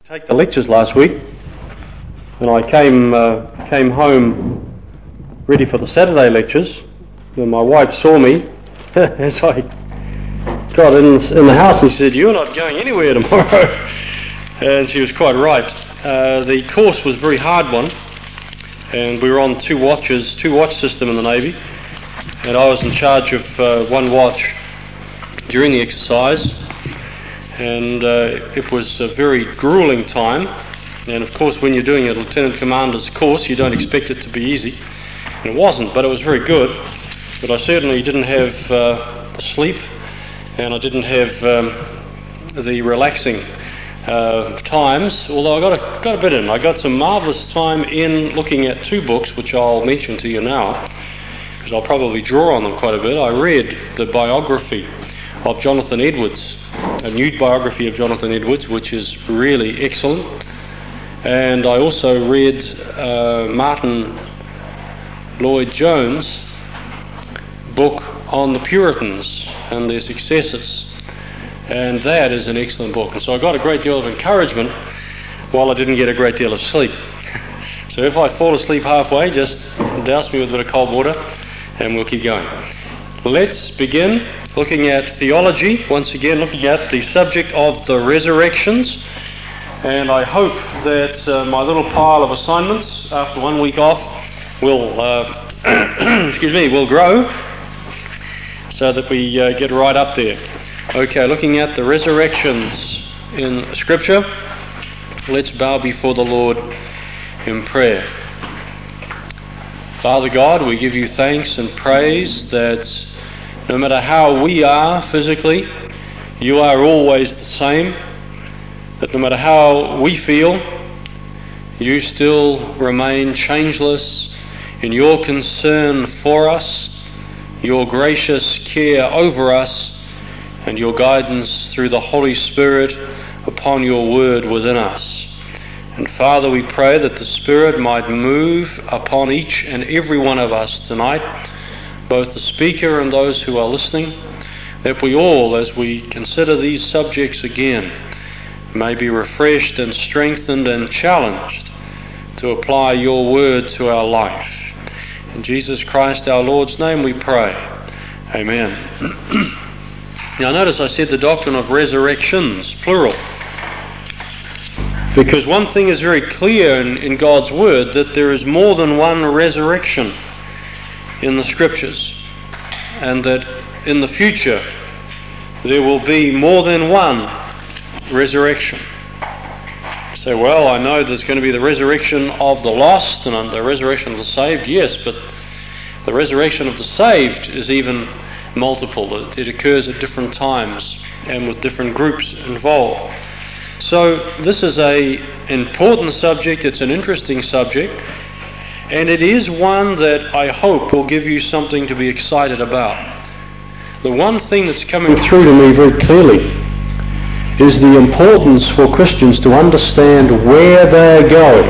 Take the lectures last week, and I came home ready for the Saturday lectures, and my wife saw me as I got in the house, and she said, "You're not going anywhere tomorrow." And she was quite right. The course was a very hard one, and we were on two watch system in the Navy, and I was in charge of one watch during the exercise. And it was a very grueling time, and of course when you're doing a Lieutenant Commander's course you don't expect it to be easy, and it wasn't, but it was very good. But I certainly didn't have sleep, and I didn't have the relaxing times, although I got a bit in. I got some marvellous time in looking at two books which I'll mention to you now, because I'll probably draw on them quite a bit. I read the biography of Jonathan Edwards, a new biography of Jonathan Edwards, which is really excellent. And I also read Martin Lloyd-Jones' book on the Puritans and their successors. And that is an excellent book. And so I got a great deal of encouragement while I didn't get a great deal of sleep. So if I fall asleep halfway, just douse me with a bit of cold water and we'll keep going. Let's begin looking at theology, once again looking at the subject of the resurrections. And I hope that my little pile of assignments after 1 week off will will grow so that we get right up there. Okay, looking at the resurrections in Scripture, let's bow before the Lord in prayer. Father God, we give you thanks and praise that no matter how we are physically, you are always the same. That no matter how we feel, you still remain changeless in your concern for us, your gracious care over us, and your guidance through the Holy Spirit upon your word within us. And Father, we pray that the Spirit might move upon each and every one of us tonight, both the speaker and those who are listening, that we all, as we consider these subjects again, may be refreshed and strengthened and challenged to apply your word to our life. In Jesus Christ our Lord's name we pray. Amen. Now notice I said the doctrine of resurrections, plural. Because one thing is very clear in God's word, that there is more than one resurrection in the Scriptures, and that in the future there will be more than one resurrection. You say, well, I know there's going to be the resurrection of the lost and the resurrection of the saved. Yes, but the resurrection of the saved is even multiple. It occurs at different times and with different groups involved. So this is an important subject. It's an interesting subject. And it is one that I hope will give you something to be excited about. The one thing that's coming through to me very clearly is the importance for Christians to understand where they're going,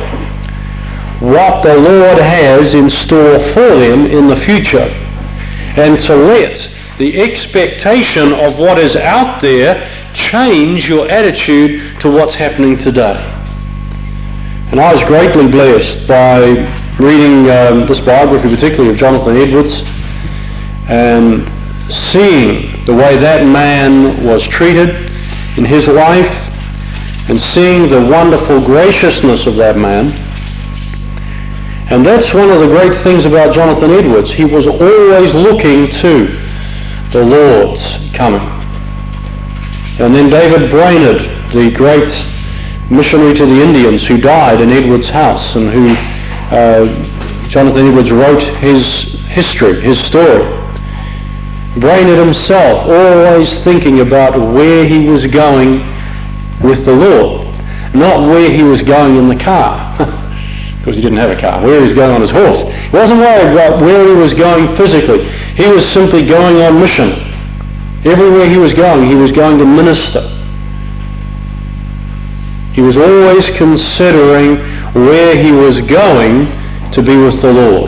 what the Lord has in store for them in the future, and to let the expectation of what is out there change your attitude to what's happening today. And I was greatly blessed by reading this biography, particularly of Jonathan Edwards, and seeing the way that man was treated in his life, and seeing the wonderful graciousness of that man. And that's one of the great things about Jonathan Edwards. He was always looking to the Lord's coming. And then David Brainerd, the great missionary to the Indians who died in Edwards' house, and who Jonathan Edwards wrote his history, his story. Brainerd himself always thinking about where he was going with the Lord, not where he was going in the car, because he didn't have a car, where he was going on his horse. He wasn't worried about where he was going physically. He was simply going on mission. Everywhere he was going to minister. He was always considering where he was going to be with the Lord.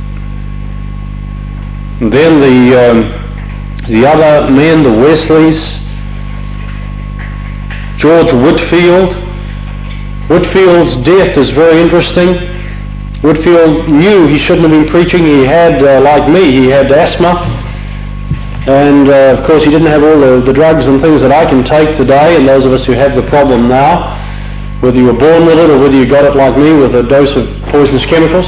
And then the other men, the Wesleys, George Whitefield, Whitfield's death is very interesting. Whitfield knew he shouldn't have been preaching. He had, like me, he had asthma. And of course he didn't have all the drugs and things that I can take today, and those of us who have the problem now, whether you were born with it or whether you got it like me with a dose of poisonous chemicals.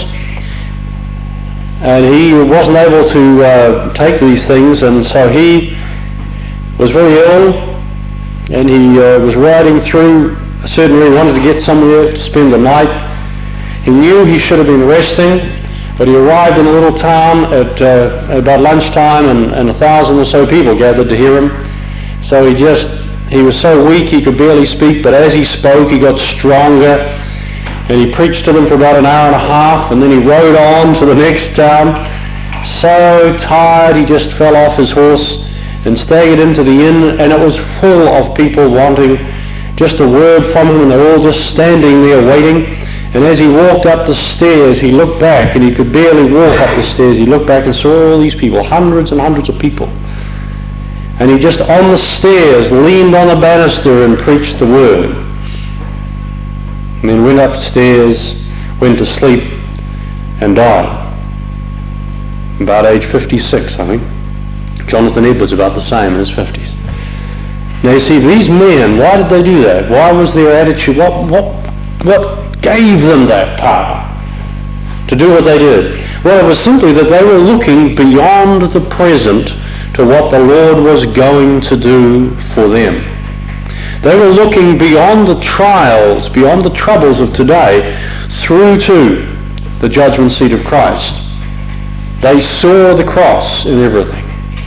And he wasn't able to take these things, and so he was very ill, and he was riding through a certain area, wanted to get somewhere to spend the night. He knew he should have been resting, but he arrived in a little town at about lunchtime, and 1,000 or so people gathered to hear him. So he was so weak he could barely speak, but as he spoke he got stronger, and he preached to them for about an hour and a half, and then he rode on to the next town. So tired he just fell off his horse and staggered into the inn, and it was full of people wanting just a word from him, and they were all just standing there waiting. And as he walked up the stairs, he looked back, and he could barely walk up the stairs. He looked back and saw all these people, hundreds and hundreds of people. And he just on the stairs leaned on the banister and preached the word. And then went upstairs, went to sleep, and died. About age 56, I think. Jonathan Edwards about the same, in his 50s. Now you see, these men, why did they do that? Why was their attitude, what gave them that power to do what they did? Well, it was simply that they were looking beyond the present to what the Lord was going to do for them. They were looking beyond the trials, beyond the troubles of today, through to the judgment seat of Christ. They saw the cross in everything.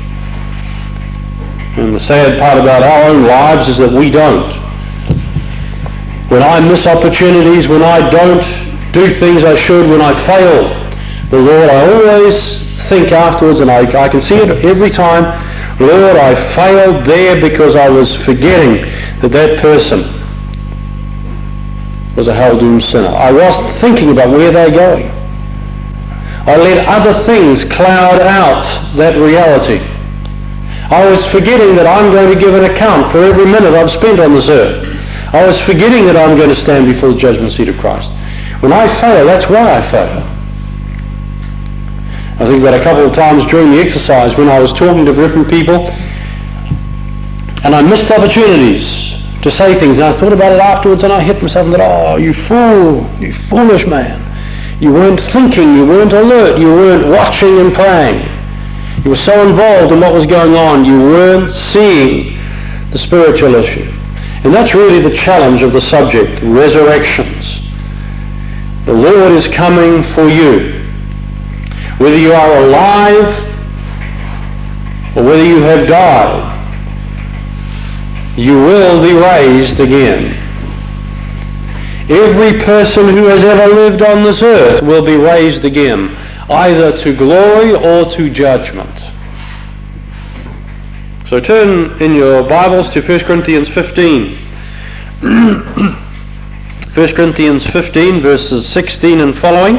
And the sad part about our own lives is that we don't. When I miss opportunities, when I don't do things I should, when I fail the Lord, I always think afterwards, and I can see it every time, Lord, I failed there because I was forgetting that person was a hell-doomed sinner. I wasn't thinking about where they're going. I let other things cloud out that reality. I was forgetting that I'm going to give an account for every minute I've spent on this earth. I was forgetting that I'm going to stand before the judgment seat of Christ. When I fail, that's why I fail. I think that a couple of times during the exercise when I was talking to different people, and I missed opportunities to say things, and I thought about it afterwards, and I hit myself and thought, oh, you fool, you foolish man. You weren't thinking, you weren't alert, you weren't watching and praying. You were so involved in what was going on, you weren't seeing the spiritual issue. And that's really the challenge of the subject, resurrections. The Lord is coming for you. Whether you are alive or whether you have died, you will be raised again. Every person who has ever lived on this earth will be raised again, either to glory or to judgment. So turn in your Bibles to 1 Corinthians 15. 1 Corinthians 15, verses 16 and following.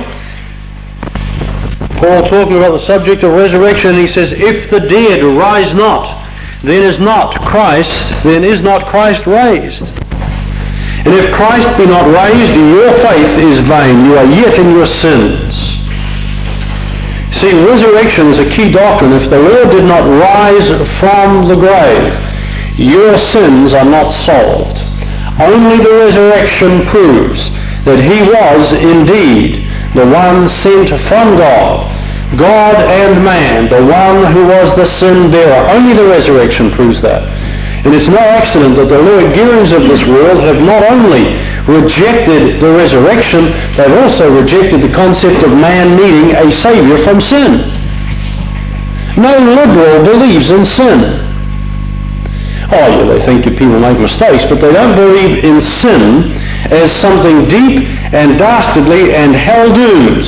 Paul talking about the subject of resurrection, he says, if the dead rise not, then is not Christ raised. And if Christ be not raised, your faith is vain. You are yet in your sins. See, resurrection is a key doctrine. If the Lord did not rise from the grave, your sins are not solved. Only the resurrection proves that he was indeed the one sent from God, God and man, the one who was the sin bearer. Only the resurrection proves that. And it's no accident that the Lord-Gearings of this world have not only rejected the resurrection, they've also rejected the concept of man needing a Saviour from sin. No liberal believes in sin. Oh, yeah, they think that people make mistakes, but they don't believe in sin as something deep and dastardly and hell-doomed.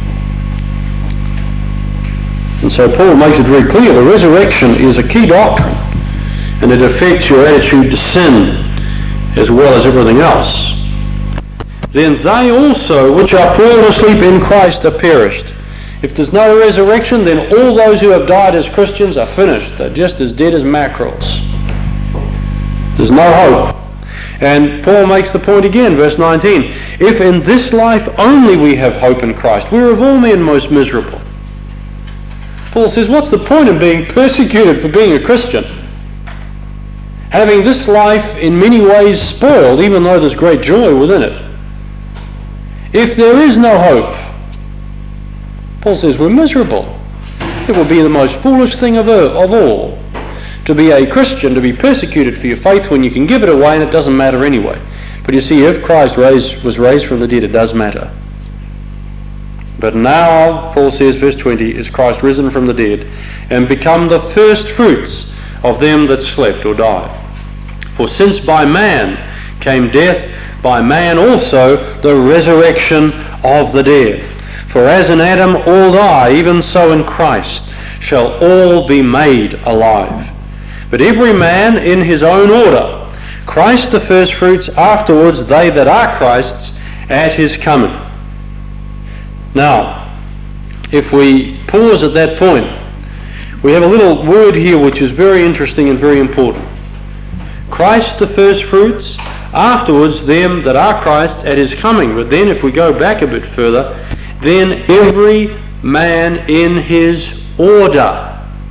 And so Paul makes it very clear the resurrection is a key doctrine, and it affects your attitude to sin as well as everything else. Then they also, which are fallen asleep in Christ, are perished. If there's no resurrection, then all those who have died as Christians are finished. They're just as dead as mackerels. There's no hope. And Paul makes the point again, verse 19, if in this life only we have hope in Christ, we are of all men most miserable. Paul says, what's the point of being persecuted for being a Christian? Having this life in many ways spoiled, even though there's great joy within it. If there is no hope, Paul says we're miserable. It will be the most foolish thing of all to be a Christian, to be persecuted for your faith when you can give it away and it doesn't matter anyway. But you see, if Christ was raised from the dead, it does matter. But now, Paul says, verse 20, is Christ risen from the dead and become the first fruits of them that slept or died. For since by man came death, by man also the resurrection of the dead. For as in Adam all die, even so in Christ shall all be made alive. But every man in his own order, Christ the firstfruits, afterwards they that are Christ's at his coming. Now, if we pause at that point, we have a little word here which is very interesting and very important. Christ the firstfruits, afterwards them that are Christ's at his coming. But then if we go back a bit further, then every man in his order.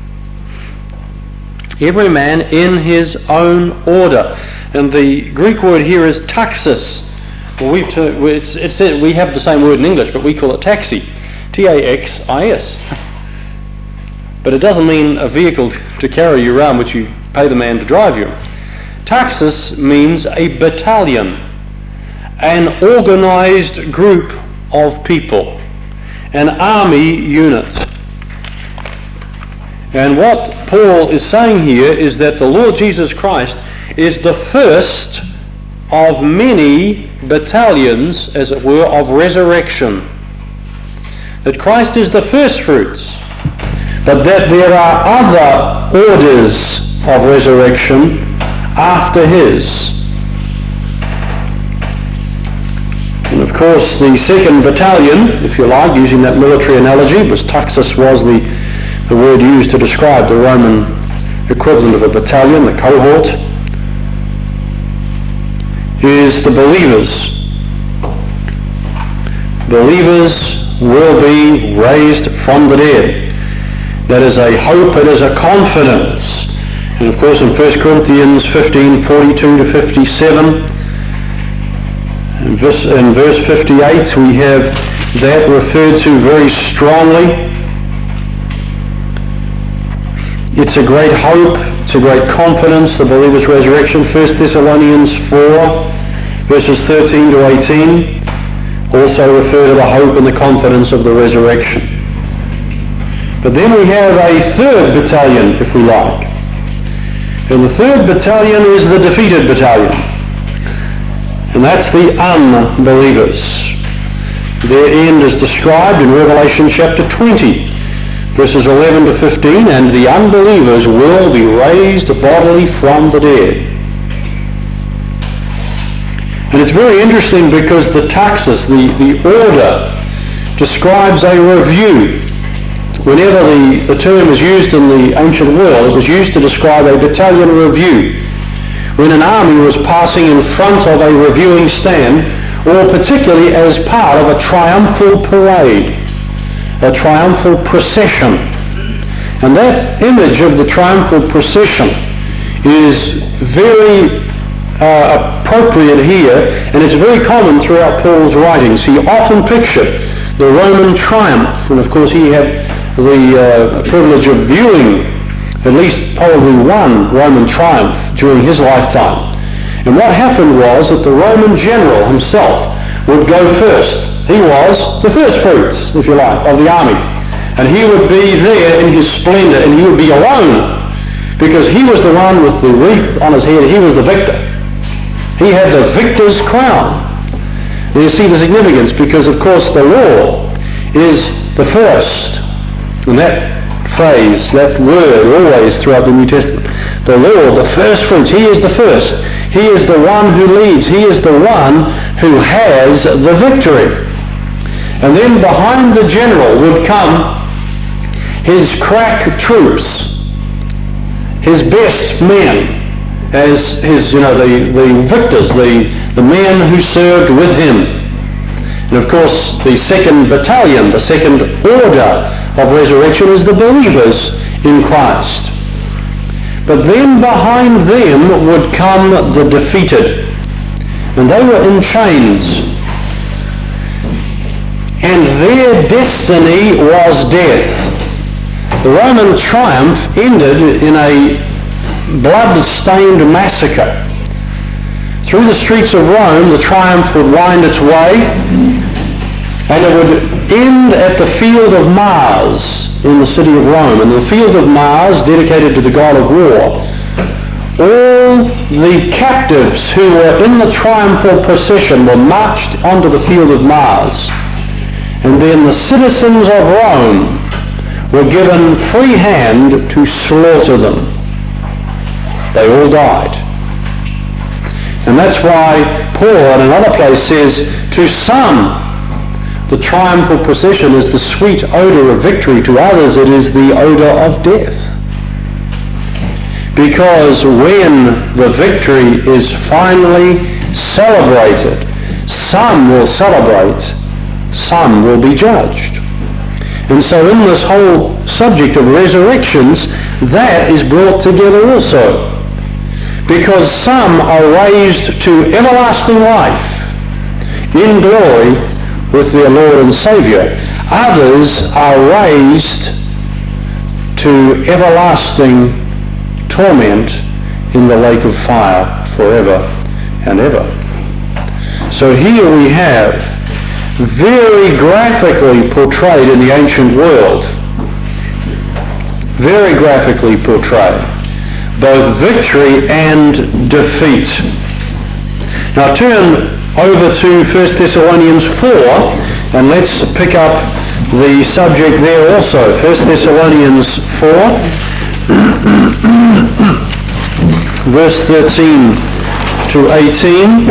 Every man in his own order. And the Greek word here is taxis. Well, we have the same word in English, but we call it taxi. T-A-X-I-S. But it doesn't mean a vehicle to carry you around which you pay the man to drive you. Taxis means a battalion, an organized group of people, an army unit. And what Paul is saying here is that the Lord Jesus Christ is the first of many battalions, as it were, of resurrection. That Christ is the first fruits, but that there are other orders of resurrection after his. And of course the second battalion, if you like, using that military analogy, because taxis was the word used to describe the Roman equivalent of a battalion, the cohort, is the believers. Believers will be raised from the dead. That is a hope, it is a confidence. And of course in 1 Corinthians 15:42 to 57, in verse 58 we have that referred to very strongly. It's a great hope, it's a great confidence, the believer's resurrection. 1 Thessalonians 4, verses 13 to 18, also refer to the hope and the confidence of the resurrection. But then we have a third battalion, if we like. And the third battalion is the defeated battalion. And that's the unbelievers. Their end is described in Revelation chapter 20. Verses 11 to 15, and the unbelievers will be raised bodily from the dead. And it's very interesting because the taxis, the order, describes a review. Whenever the term is used in the ancient world, it was used to describe a battalion review. When an army was passing in front of a reviewing stand, or particularly as part of a triumphal parade, a triumphal procession. And that image of the triumphal procession is very appropriate here, and it's very common throughout Paul's writings. He often pictured the Roman triumph, and of course he had the privilege of viewing at least probably one Roman triumph during his lifetime. And what happened was that the Roman general himself would go first. He was the first fruits, if you like, of the army. And he would be there in his splendor, and he would be alone, because he was the one with the wreath on his head. He was the victor. He had the victor's crown. And you see the significance, because of course the law is the first. And that phrase, that word, always throughout the New Testament. The Lord, the first fruits, he is the first. He is the one who leads. He is the one who has the victory. And then behind the general would come his crack troops, his best men. as his, the victors, the men who served with him. And of course, the second battalion, the second order of resurrection is the believers in Christ. But then behind them would come the defeated. And they were in chains. And their destiny was death. The Roman triumph ended in a blood-stained massacre. Through the streets of Rome, the triumph would wind its way, and it would end at the field of Mars in the city of Rome. And the field of Mars, dedicated to the god of war, all the captives who were in the triumphal procession were marched onto the field of Mars. And then the citizens of Rome were given free hand to slaughter them. They all died. And that's why Paul in another place says, to some the triumphal procession is the sweet odour of victory, to others it is the odour of death. Because when the victory is finally celebrated, some will celebrate, some will be judged. And so in this whole subject of resurrections, that is brought together also. Because some are raised to everlasting life in glory with their Lord and Saviour. Others are raised to everlasting torment in the lake of fire forever and ever. So here we have very graphically portrayed in the ancient world, very graphically portrayed, both victory and defeat. Now turn over to 1 Thessalonians 4 and let's pick up the subject there also. 1 Thessalonians 4 verse 13 to 18.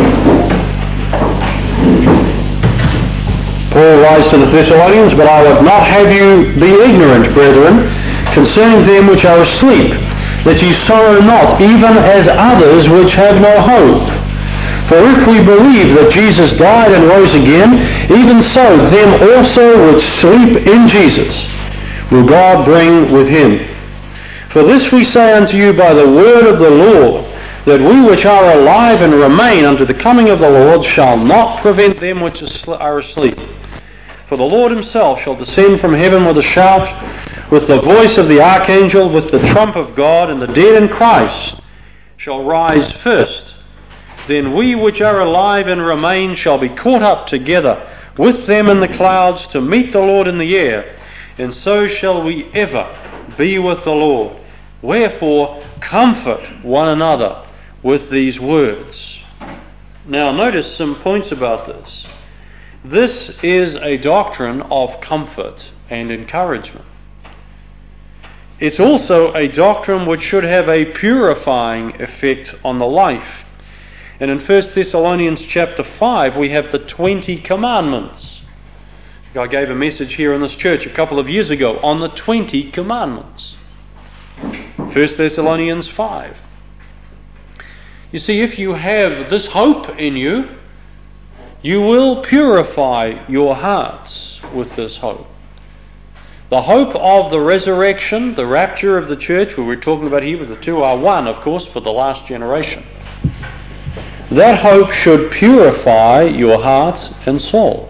Paul writes to the Thessalonians, "But I would not have you be ignorant, brethren, concerning them which are asleep, that ye sorrow not, even as others which have no hope. For if we believe that Jesus died and rose again, even so them also which sleep in Jesus will God bring with him. For this we say unto you by the word of the Lord, that we which are alive and remain unto the coming of the Lord shall not prevent them which are asleep. For the Lord himself shall descend from heaven with a shout, with the voice of the archangel, with the trump of God, and the dead in Christ shall rise first. Then we which are alive and remain shall be caught up together with them in the clouds to meet the Lord in the air, and so shall we ever be with the Lord. Wherefore, comfort one another with these words." Now notice some points about this. This is a doctrine of comfort and encouragement. It's also a doctrine which should have a purifying effect on the life. And in 1 Thessalonians chapter 5 we have the 20 commandments. I gave a message here in this church a couple of years ago on the 20 commandments. 1 Thessalonians 5. You see, if you have this hope in you, you will purify your hearts with this hope. The hope of the resurrection, the rapture of the church, where we're talking about here with the two are one, of course, for the last generation. That hope should purify your heart and soul.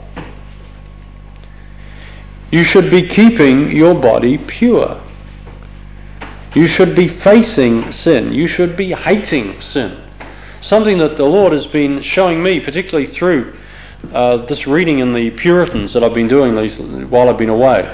You should be keeping your body pure. You should be facing sin. You should be hating sin. Something that the Lord has been showing me, particularly through this reading in the Puritans that I've been doing while I've been away.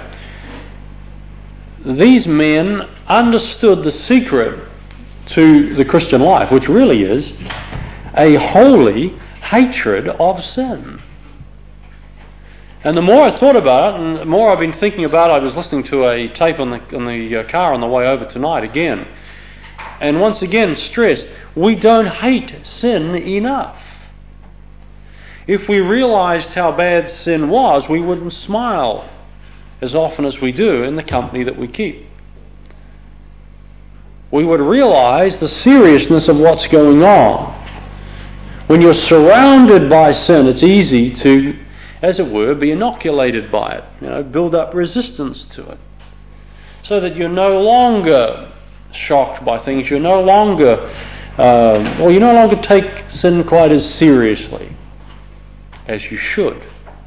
These men understood the secret to the Christian life, which really is a holy hatred of sin. And the more I thought about it, and the more I've been thinking about it, I was listening to a tape on the car on the way over tonight again. And once again stressed, we don't hate sin enough. If we realized how bad sin was, we wouldn't smile as often as we do in the company that we keep. we would realize the seriousness of what's going on. When you're surrounded by sin, it's easy to, as it were, be inoculated by it, build up resistance to it, so that you're no longer shocked by things, you no longer take sin quite as seriously as you should.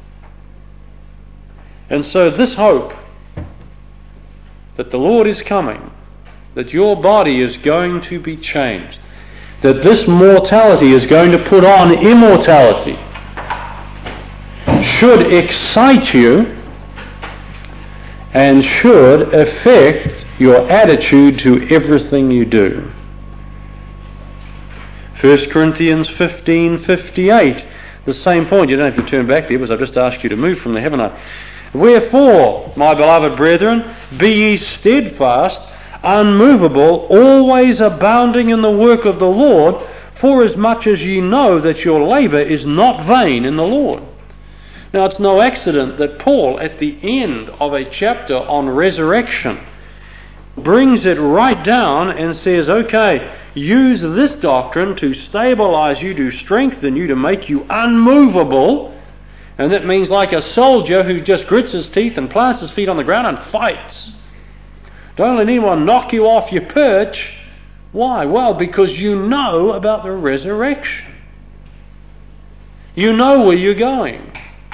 And so this hope that the Lord is coming, that your body is going to be changed, that this mortality is going to put on immortality, should excite you and should affect your attitude to everything you do. 1 Corinthians 15:58, the same point. You don't have to turn back there because I've just asked you to move from there, haven't I? Wherefore, my beloved brethren, be ye steadfast, unmovable, always abounding in the work of the Lord, forasmuch as ye know that your labour is not vain in the Lord. Now, it's no accident that Paul, at the end of a chapter on resurrection, brings it right down and says, okay, use this doctrine to stabilize you, to strengthen you, to make you unmovable. And that means like a soldier who just grits his teeth and plants his feet on the ground and fights. Don't let anyone knock you off your perch. Why? Well, because you know about the resurrection. You know where you're going.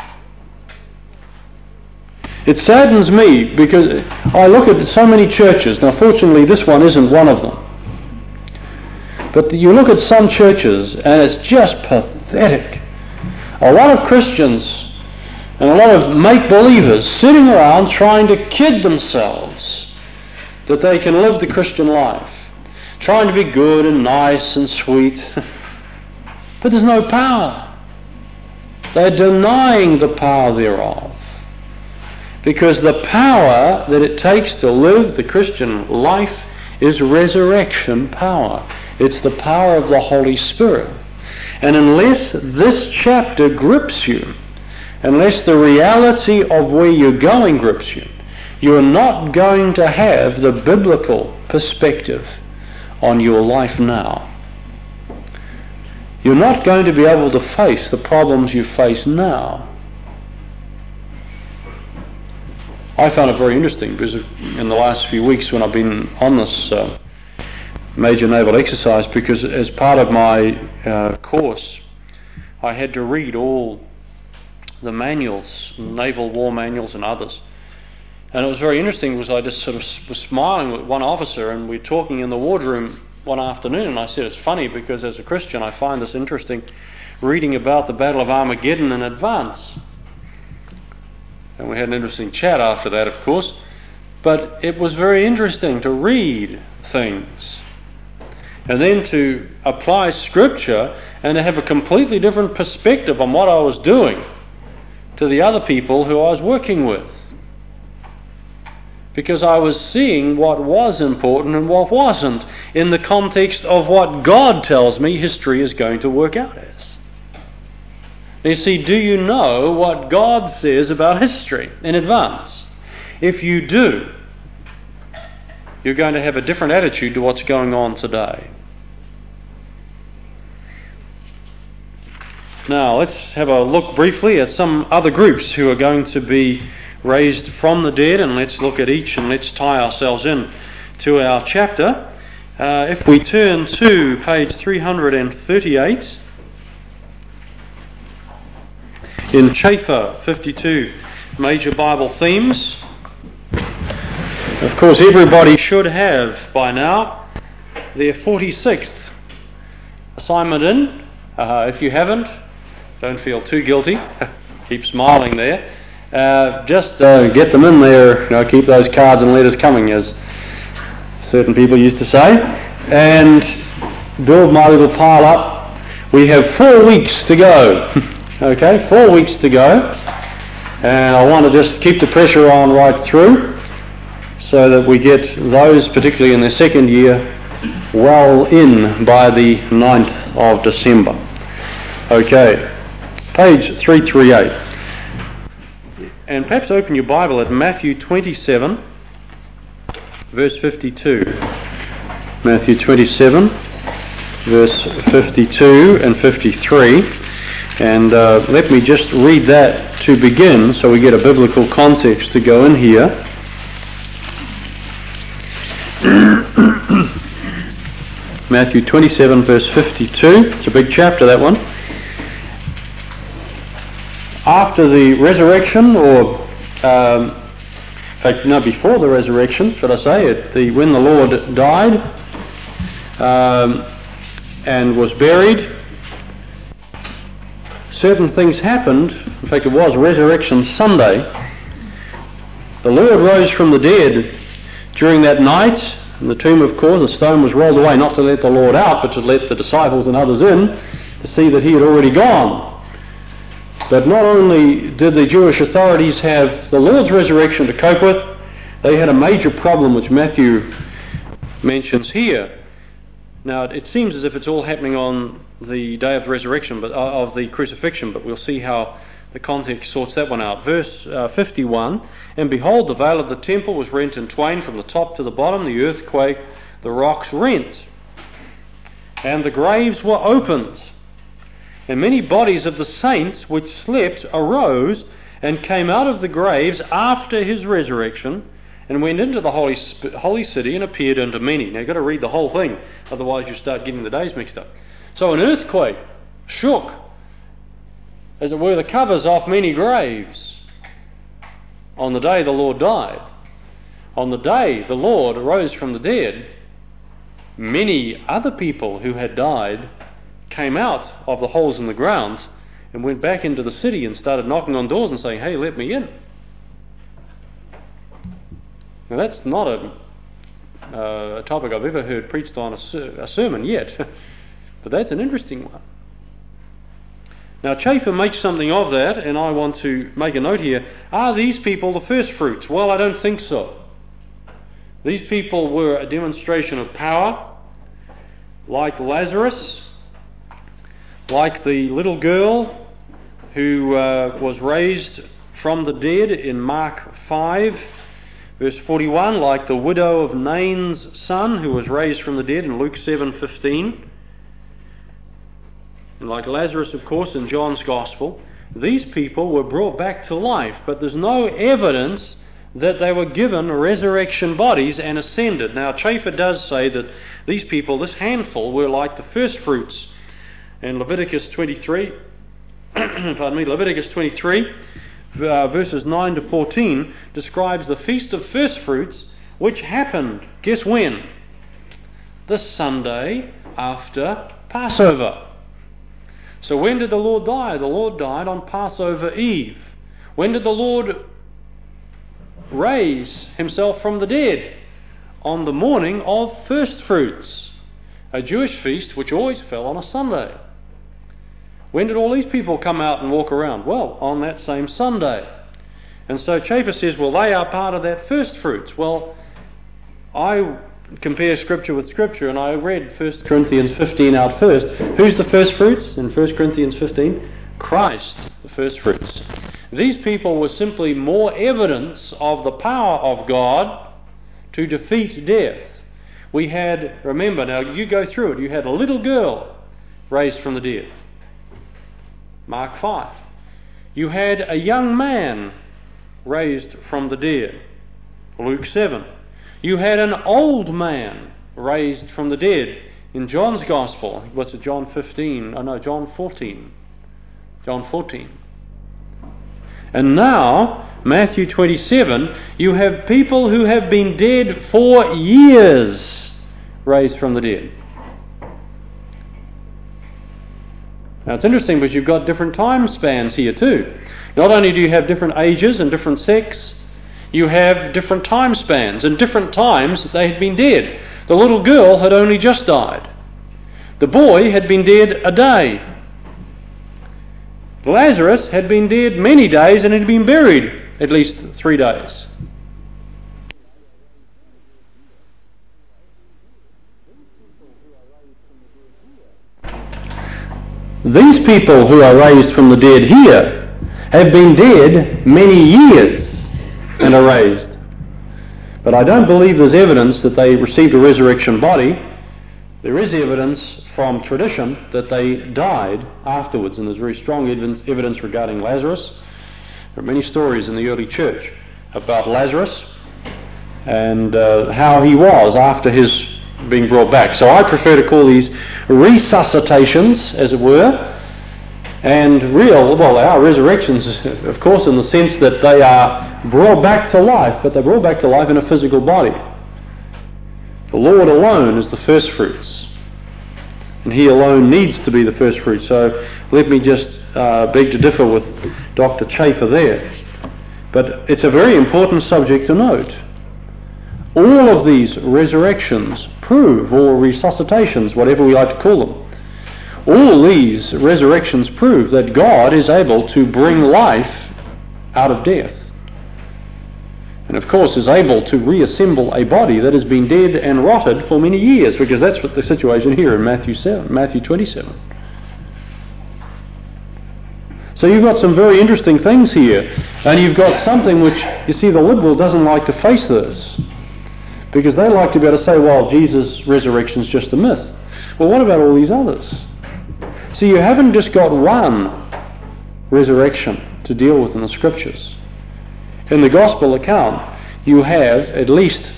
It saddens me because I look at so many churches. Now, fortunately, this one isn't one of them. But you look at some churches and it's just pathetic. A lot of Christians and a lot of make-believers sitting around trying to kid themselves that they can live the Christian life, trying to be good and nice and sweet. But there's no power. They're denying the power thereof. Because the power that it takes to live the Christian life is resurrection power. It's the power of the Holy Spirit. And unless this chapter grips you, unless the reality of where you're going grips you, you're not going to have the biblical perspective on your life now. You're not going to be able to face the problems you face now. I found it very interesting because in the last few weeks when I've been on this major naval exercise, because as part of my course I had to read all the manuals, naval war manuals and others. And it was very interesting because I just sort of was smiling with one officer and we were talking in the wardroom one afternoon, and I said it's funny because as a Christian I find this interesting, reading about the Battle of Armageddon in advance. And we had an interesting chat after that, of course. But it was very interesting to read things and then to apply Scripture and to have a completely different perspective on what I was doing to the other people who I was working with. Because I was seeing what was important and what wasn't in the context of what God tells me history is going to work out as. You see, do you know what God says about history in advance? If you do, you're going to have a different attitude to what's going on today. Now, let's have a look briefly at some other groups who are going to be raised from the dead, and let's look at each and let's tie ourselves in to our chapter. If we turn to page 338, in Chafer 52, Major Bible Themes. Of course, everybody should have by now their 46th assignment in. If you haven't, don't feel too guilty. Keep smiling there. Just get them in there. Keep those cards and letters coming, as certain people used to say, and build my little pile up. We have 4 weeks to go. Okay, 4 weeks to go, and I want to just keep the pressure on right through so that we get those, particularly in their second year, well in by the 9th of December. Okay, page 338. And perhaps open your Bible at Matthew 27, verse 52. Matthew 27, verse 52 and 53. And let me just read that to begin so we get a biblical context to go in here. Matthew 27, verse 52. It's a big chapter, that one. After the resurrection, or in fact, no, before the resurrection, should I say, when the Lord died and was buried, certain things happened. In fact, it was Resurrection Sunday. The Lord rose from the dead during that night. In the tomb, of course, the stone was rolled away, not to let the Lord out, but to let the disciples and others in, to see that he had already gone. But not only did the Jewish authorities have the Lord's resurrection to cope with, they had a major problem which Matthew mentions here. Now, it seems as if it's all happening on the day of the resurrection, but of the crucifixion, but we'll see how the context sorts that one out. Verse 51, "And behold, the veil of the temple was rent in twain from the top to the bottom, the earth quaked, the rocks rent, and the graves were opened. And many bodies of the saints which slept arose and came out of the graves after his resurrection, and went into the holy city and appeared unto many." Now you've got to read the whole thing, otherwise you start getting the days mixed up. So an earthquake shook, as it were, the covers off many graves on the day the Lord died. On the day the Lord arose from the dead, many other people who had died came out of the holes in the ground and went back into the city and started knocking on doors and saying, "Hey, let me in." Now that's not a topic I've ever heard preached on a sermon yet, but that's an interesting one. Now Chafer makes something of that, and I want to make a note here. Are these people the first fruits? Well, I don't think so. These people were a demonstration of power, like Lazarus, like the little girl who was raised from the dead in Mark 5, verse 41, like the widow of Nain's son who was raised from the dead in Luke 7:15, and like Lazarus, of course, in John's Gospel. These people were brought back to life, but there's no evidence that they were given resurrection bodies and ascended. Now Chafer does say that these people, this handful, were like the first fruits. And Leviticus 23, Leviticus 23, verses 9 to 14, describes the Feast of First Fruits, which happened, guess when? The Sunday after Passover. So when did the Lord die? The Lord died on Passover Eve. When did the Lord raise himself from the dead? On the morning of First Fruits, a Jewish feast which always fell on a Sunday. When did all these people come out and walk around? Well, on that same Sunday. And so Chafer says, well, they are part of that first fruits. Well, I compare Scripture with Scripture, and I read 1 Corinthians 15 out first. Who's the first fruits in 1 Corinthians 15? Christ, the first fruits. These people were simply more evidence of the power of God to defeat death. We had, remember, now you go through it, you had a little girl raised from the dead. Mark 5. You had a young man raised from the dead. Luke 7. You had an old man raised from the dead in John's Gospel. What's it, John 15? Oh no, John 14. John 14. And now, Matthew 27, you have people who have been dead for years raised from the dead. Now it's interesting because you've got different time spans here too. Not only do you have different ages and different sects, you have different time spans. In different times they had been dead. The little girl had only just died. The boy had been dead a day. Lazarus had been dead many days and had been buried at least 3 days. These people who are raised from the dead here have been dead many years and are raised. But I don't believe there's evidence that they received a resurrection body. There is evidence from tradition that they died afterwards, and there's very strong evidence regarding Lazarus. There are many stories in the early church about Lazarus and how he was after his being brought back. So I prefer to call these resuscitations, as it were, and our resurrections, of course, in the sense that they are brought back to life, but they're brought back to life in a physical body. The Lord alone is the first fruits, and He alone needs to be the first fruits. So let me just beg to differ with Dr. Chafer there. But it's a very important subject to note. All of these resurrections prove, or resuscitations, whatever we like to call them, all these resurrections prove that God is able to bring life out of death. And of course is able to reassemble a body that has been dead and rotted for many years, because that's what the situation here in Matthew 27. So you've got some very interesting things here, and you've got something which, you see, the liberal doesn't like to face this, because they like to be able to say, well, Jesus' resurrection is just a myth. Well, what about all these others? So you haven't just got one resurrection to deal with in the Scriptures. In the Gospel account, you have at least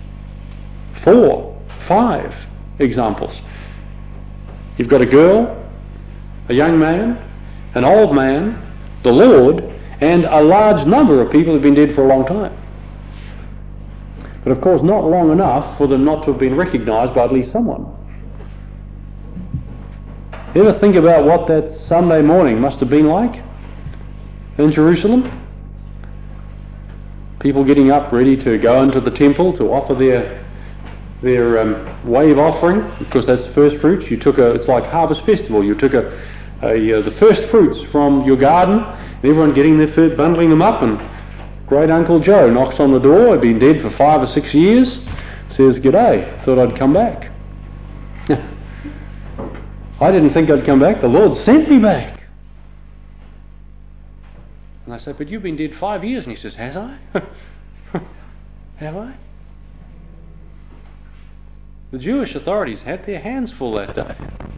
4, 5 examples. You've got a girl, a young man, an old man, the Lord, and a large number of people who have been dead for a long time. But of course not long enough for them not to have been recognised by at least someone. You ever think about what that Sunday morning must have been like in Jerusalem? People getting up ready to go into the temple to offer their wave offering, because that's the first fruits. It's like harvest festival. You took the first fruits from your garden, and everyone getting their fruit, bundling them up, and great Uncle Joe knocks on the door. He'd been dead for 5 or 6 years. Says, "G'day, thought I'd come back." I didn't think I'd come back. The Lord sent me back. And I said, "But you've been dead 5 years." And he says, "Has I? Have I?" The Jewish authorities had their hands full that day.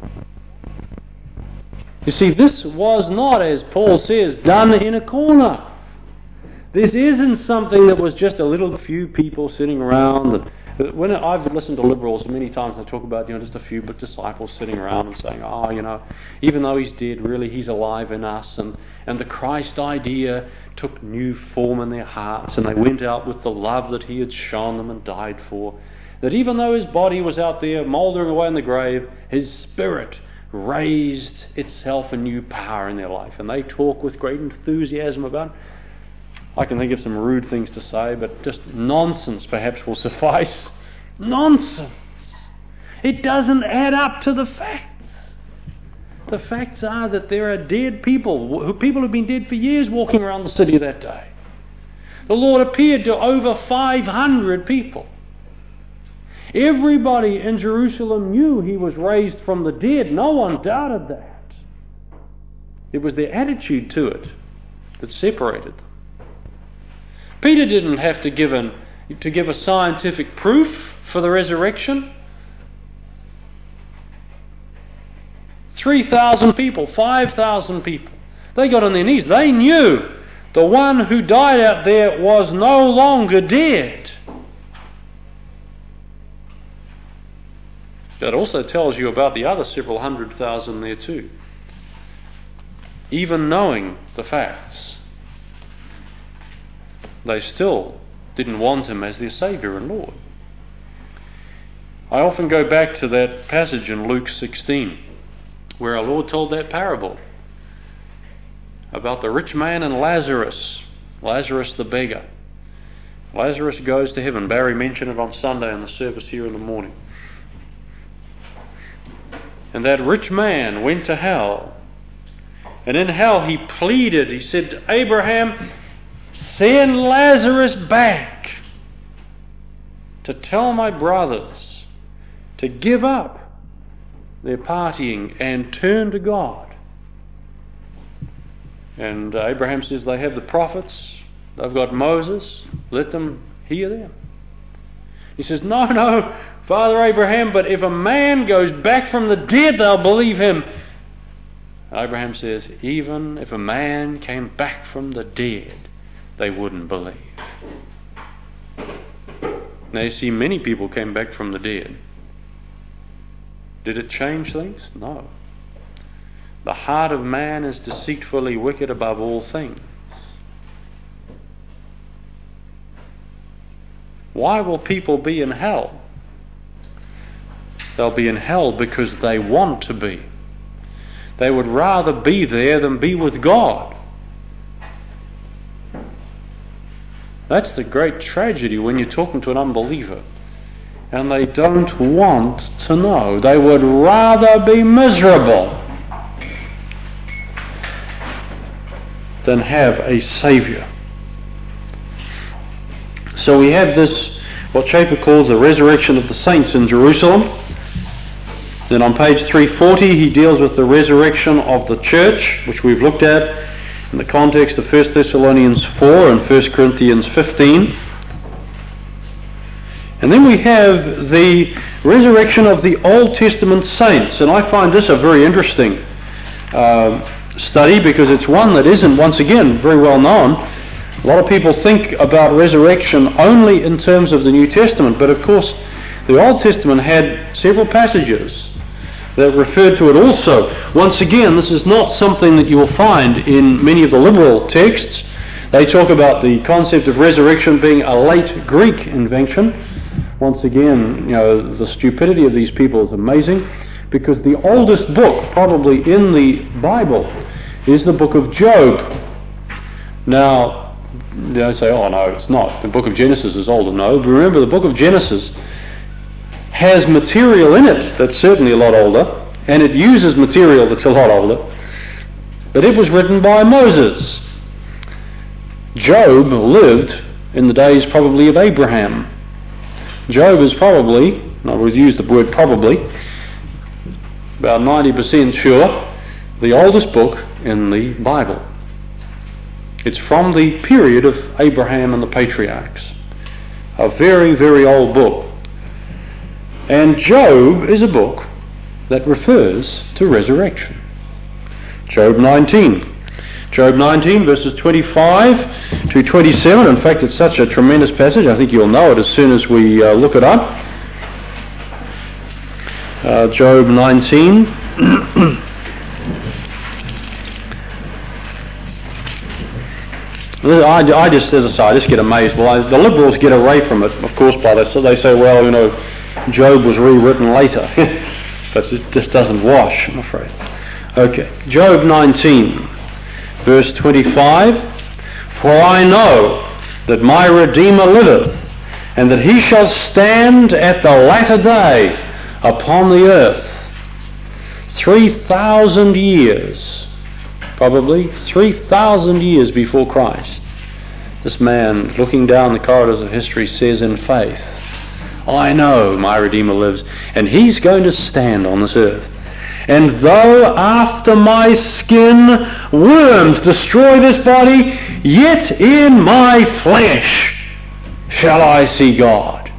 You see, this was not, as Paul says, done in a corner. This isn't something that was just a little few people sitting around. When I've listened to liberals many times, they talk about just a few disciples sitting around and saying, even though he's dead, really he's alive in us, and the Christ idea took new form in their hearts, and they went out with the love that he had shown them and died for. That even though his body was out there mouldering away in the grave, his spirit raised itself in new power in their life. And they talk with great enthusiasm about it. I can think of some rude things to say, but just nonsense perhaps will suffice. Nonsense! It doesn't add up to the facts. The facts are that there are dead people who've been dead for years walking around the city that day. The Lord appeared to over 500 people. Everybody in Jerusalem knew he was raised from the dead. No one doubted that. It was their attitude to it that separated them. Peter didn't have to give a scientific proof for the resurrection. 3,000 people, 5,000 people, they got on their knees. They knew the one who died out there was no longer dead. That also tells you about the other several 100,000 there too. Even knowing the facts, they still didn't want him as their Saviour and Lord. I often go back to that passage in Luke 16 where our Lord told that parable about the rich man and Lazarus the beggar. Lazarus goes to heaven. Barry mentioned it on Sunday in the service here in the morning. And that rich man went to hell. And in hell he pleaded. He said to Abraham, "Send Lazarus back to tell my brothers to give up their partying and turn to God." And Abraham says, "They have the prophets, they've got Moses, let them hear them." He says, no, Father Abraham, but if a man goes back from the dead, they'll believe him. Abraham says, even if a man came back from the dead, they wouldn't believe. Now you see, many people came back from the dead. Did it change things? No. The heart of man is deceitfully wicked above all things. Why will people be in hell? They'll be in hell because they want to be. They would rather be there than be with God. That's the great tragedy when you're talking to an unbeliever and they don't want to know. They would rather be miserable than have a Saviour. So we have this, what Chafer calls the resurrection of the saints in Jerusalem. Then on page 340 he deals with the resurrection of the church, which we've looked at in the context of 1 Thessalonians 4 and 1 Corinthians 15. And then we have the resurrection of the Old Testament saints, and I find this a very interesting study because it's one that isn't, once again, very well known. A lot of people think about resurrection only in terms of the New Testament, but of course the Old Testament had several passages that referred to it also. Once again, this is not something that you will find in many of the liberal texts. They talk about the concept of resurrection being a late Greek invention. Once again, the stupidity of these people is amazing, because the oldest book probably in the Bible is the book of Job. Now, they say, oh no, it's not. The book of Genesis is older. No, but remember, the book of Genesis has material in it that's certainly a lot older, and it uses material that's a lot older, but it was written by Moses. Job lived in the days probably of Abraham. Job is probably, I would use the word probably, about 90% sure, the oldest book in the Bible. It's from the period of Abraham and the patriarchs. A very, very old book. And Job is a book that refers to resurrection. Job 19. Job 19 verses 25 to 27. In fact, it's such a tremendous passage, I think you'll know it as soon as we look it up. Job 19. I just, as I say, I just get amazed. Well, the liberals get away from it, of course, by this. So they say, well, Job was rewritten later. But it just doesn't wash, I'm afraid. Okay, Job 19, verse 25. For I know that my Redeemer liveth, and that he shall stand at the latter day upon the earth. 3,000 years, probably 3,000 years before Christ, this man, looking down the corridors of history, says in faith, I know my Redeemer lives, and he's going to stand on this earth. And though after my skin worms destroy this body, yet in my flesh shall I see God.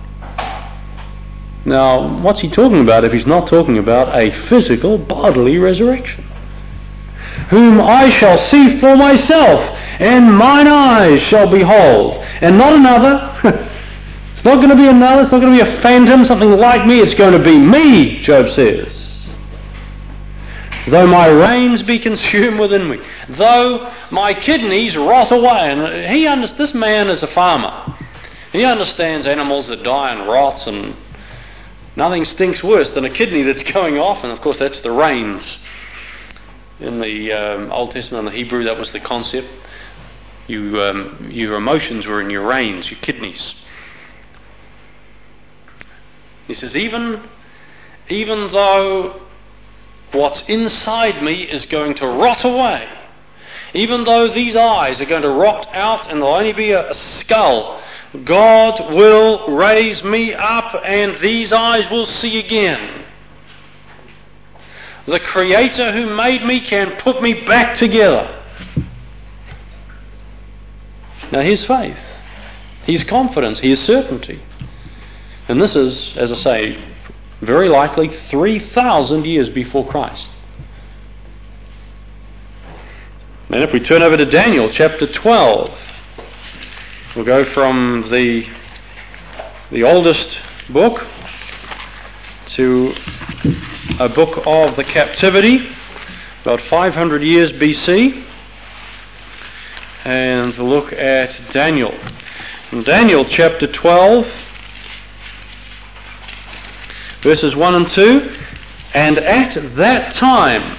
Now, what's he talking about if he's not talking about a physical bodily resurrection? Whom I shall see for myself, and mine eyes shall behold, and not another. It's not going to be another, it's not going to be a phantom, something like me, it's going to be me, Job says. Though my reins be consumed within me, though my kidneys rot away. And this man is a farmer. He understands animals that die and rot, and nothing stinks worse than a kidney that's going off, and of course that's the reins. In the Old Testament and the Hebrew, that was the concept. Your emotions were in your reins, your kidneys. He says, even though what's inside me is going to rot away, even though these eyes are going to rot out and there'll only be a skull, God will raise me up and these eyes will see again. The Creator who made me can put me back together. Now his faith, his confidence, his certainty. And this is, as I say, very likely 3,000 years before Christ. And if we turn over to Daniel chapter 12, we'll go from the oldest book to a book of the captivity, about 500 years BC, and look at Daniel. In Daniel chapter 12, verses 1 and 2, "And at that time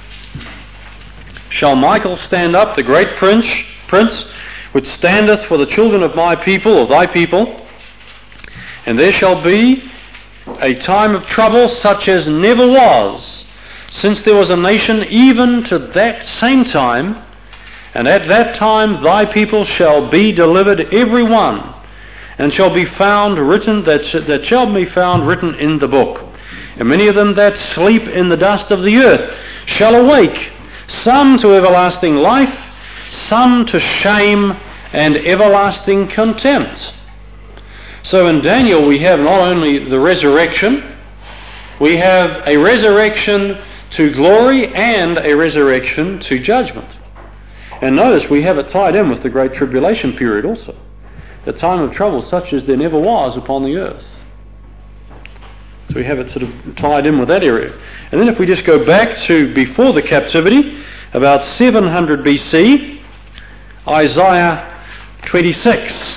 shall Michael stand up, the great prince, which standeth for the children of my people, or thy people, and there shall be a time of trouble such as never was, since there was a nation even to that same time, and at that time thy people shall be delivered every one, and shall be found written, that shall be found written in the book. And many of them that sleep in the dust of the earth shall awake, some to everlasting life, some to shame and everlasting contempt." So in Daniel we have not only the resurrection, we have a resurrection to glory and a resurrection to judgment. And notice we have it tied in with the Great Tribulation period also. The time of trouble such as there never was upon the earth. So we have it sort of tied in with that area. And then if we just go back to before the captivity, about 700 BC, Isaiah 26.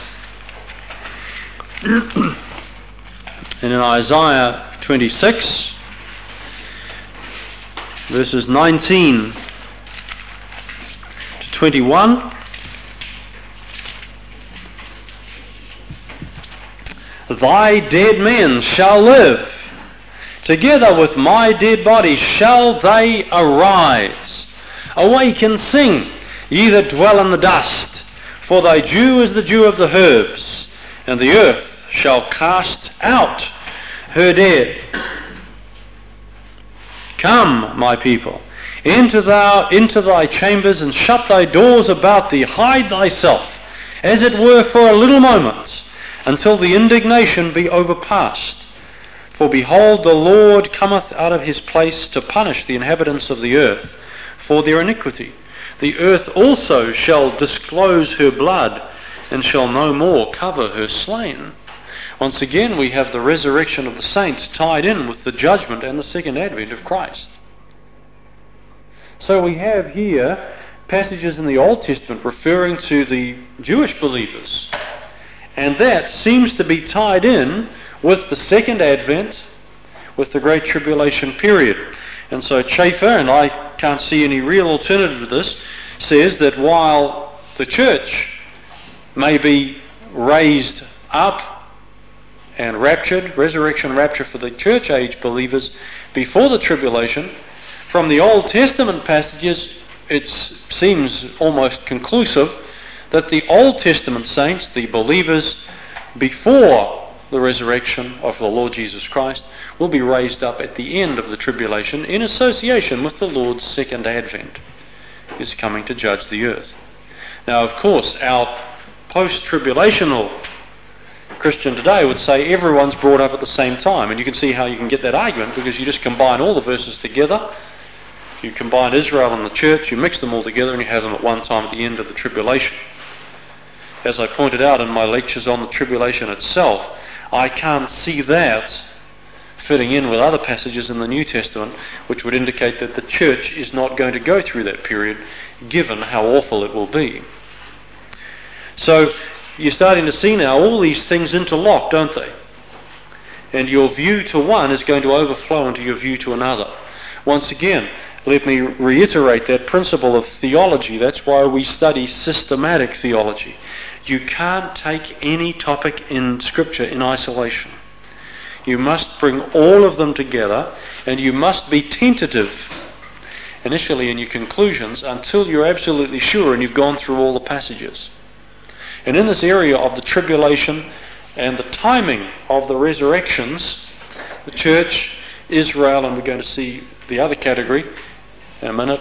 And in Isaiah 26, verses 19 to 21, "Thy dead men shall live, together with my dead body shall they arise. Awake and sing, ye that dwell in the dust, for thy dew is the dew of the herbs, and the earth shall cast out her dead. Come, my people, enter thou into thy chambers, and shut thy doors about thee, hide thyself, as it were for a little moment, until the indignation be overpast. For behold, the Lord cometh out of his place to punish the inhabitants of the earth for their iniquity. The earth also shall disclose her blood, and shall no more cover her slain." Once again we have the resurrection of the saints tied in with the judgment and the second advent of Christ. So we have here passages in the Old Testament referring to the Jewish believers, and that seems to be tied in with the second advent, with the Great Tribulation period. And so Chafer, and I can't see any real alternative to this, says that while the church may be raised up and raptured, resurrection rapture for the church age believers before the tribulation, from the Old Testament passages it seems almost conclusive that the Old Testament saints, the believers before the resurrection of the Lord Jesus Christ, will be raised up at the end of the tribulation in association with the Lord's second advent. He is coming to judge the earth. Now, of course, our post-tribulational Christian today would say everyone's brought up at the same time, and you can see how you can get that argument, because you just combine all the verses together. You combine Israel and the church, you mix them all together, and you have them at one time at the end of the tribulation. As I pointed out in my lectures on the tribulation itself, I can't see that fitting in with other passages in the New Testament which would indicate that the church is not going to go through that period, given how awful it will be. So you're starting to see now all these things interlock, don't they? And your view to one is going to overflow into your view to another. Once again, let me reiterate that principle of theology. That's why we study systematic theology. You can't take any topic in Scripture in isolation. You must bring all of them together, and you must be tentative initially in your conclusions until you're absolutely sure and you've gone through all the passages. And in this area of the tribulation and the timing of the resurrections, the church, Israel, and we're going to see the other category in a minute,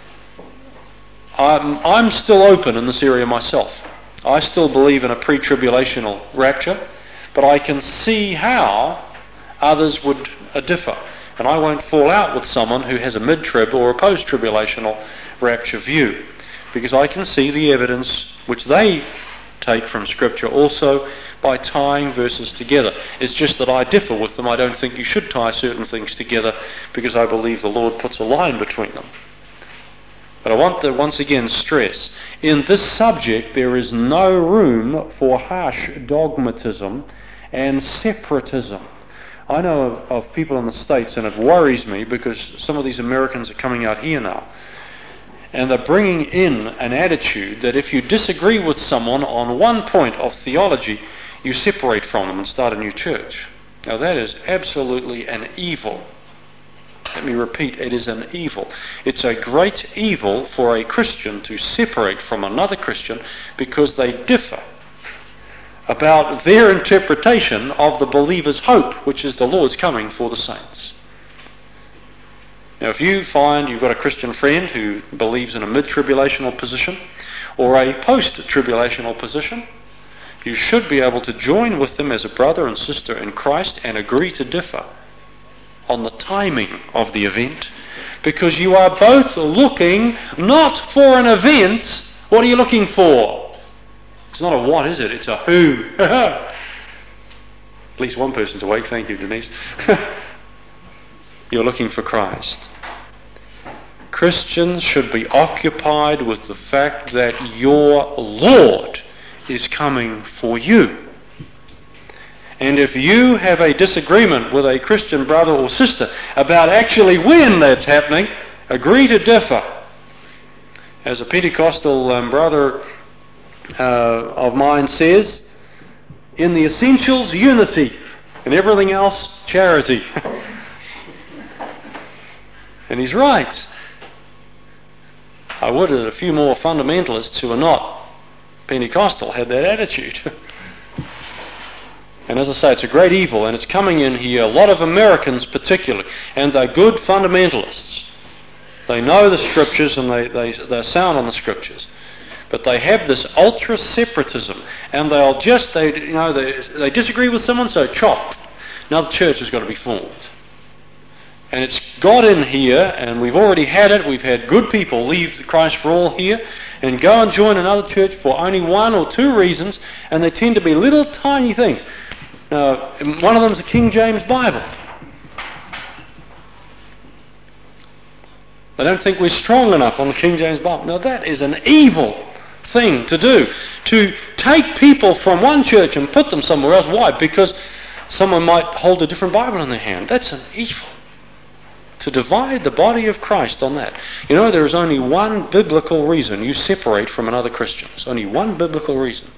I'm still open in this area myself. I still believe in a pre-tribulational rapture, but I can see how others would differ. And I won't fall out with someone who has a mid-trib or a post-tribulational rapture view, because I can see the evidence which they take from Scripture also by tying verses together. It's just that I differ with them. I don't think you should tie certain things together because I believe the Lord puts a line between them. But I want to once again stress, in this subject there is no room for harsh dogmatism and separatism. I know of people in the States, and it worries me because some of these Americans are coming out here now, and they're bringing in an attitude that if you disagree with someone on one point of theology, you separate from them and start a new church. Now that is absolutely an evil. Let me repeat, it is an evil. It's a great evil for a Christian to separate from another Christian because they differ about their interpretation of the believer's hope, which is the Lord's coming for the saints. Now, if you find you've got a Christian friend who believes in a mid-tribulational position or a post-tribulational position, you should be able to join with them as a brother and sister in Christ and agree to differ on the timing of the event, because you are both looking not for an event. What are you looking for? It's not a what, is it? It's a who. At least one person's awake. Thank you, Denise. You're looking for Christ. Christians should be occupied with the fact that your Lord is coming for you. And if you have a disagreement with a Christian brother or sister about actually when that's happening, agree to differ. As a Pentecostal brother of mine says, in the essentials, unity, and everything else, charity. And he's right. I would that a few more fundamentalists who are not Pentecostal had that attitude. And as I say, it's a great evil, and it's coming in here, a lot of Americans particularly, and they're good fundamentalists. They know the Scriptures and they're sound on the Scriptures. But they have this ultra-separatism, and they disagree with someone, so chop. Another church has got to be formed. And it's got in here, and we've already had it. We've had good people leave Christ for All here and go and join another church for only one or two reasons, and they tend to be little tiny things. Now, one of them is the King James Bible. They don't think we're strong enough on the King James Bible. Now, that is an evil thing to do. To take people from one church and put them somewhere else. Why? Because someone might hold a different Bible in their hand. That's an evil. To divide the body of Christ on that. You know, there is only one biblical reason you separate from another Christian. There's only one biblical reason.